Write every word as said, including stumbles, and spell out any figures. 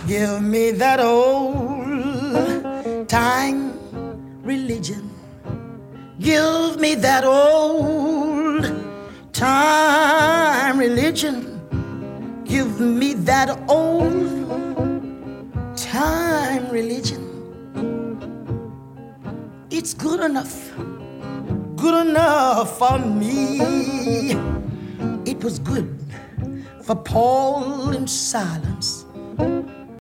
Give me that old time religion. Give me that old time religion. Give me that old time religion. It's good enough, good enough for me. It was good for Paul in silence.